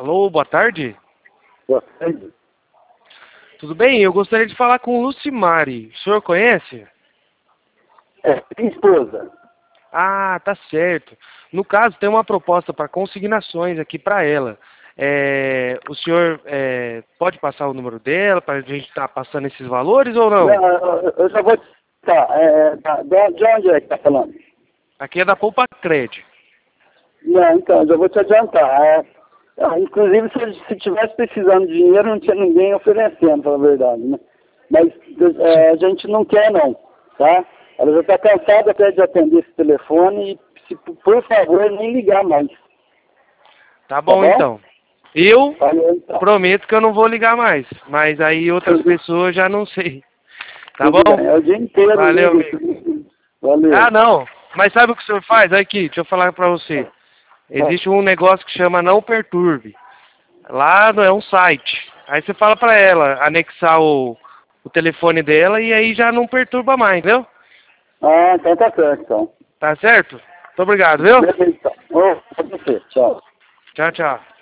Alô, boa tarde. Boa tarde. Tudo bem? Eu gostaria de falar com Lucimari. O senhor conhece? É, minha esposa. Ah, tá certo. No caso, tem uma proposta para consignações aqui para ela. O senhor pode passar o número dela para a gente estar passando esses valores ou não? Eu já vou... Tá, de onde é que tá falando? Aqui é da Poupa Cred. Não, então, já vou te adiantar. Inclusive, se tivesse precisando de dinheiro, não tinha ninguém oferecendo, pela verdade, né? Mas a gente não quer, não, tá? Ela já está cansada até de atender esse telefone e, por favor, nem ligar mais. Tá bom, então. Eu Valeu, então. prometo que eu não vou ligar mais, mas aí outras pessoas já não sei. Tá bom? Bem, é o dia inteiro. Valeu, liga. amigo. Valeu. Ah, não. Mas sabe o que o senhor faz? Aqui, deixa eu falar pra você. Existe um negócio que chama Não Perturbe. Lá é um site. Aí você fala pra ela anexar o telefone dela e aí já não perturba mais, entendeu? Ah, então tá certo, então. Tá certo? Muito obrigado, viu? Beleza, então. Ô, pode ser. Tchau. Tchau, tchau.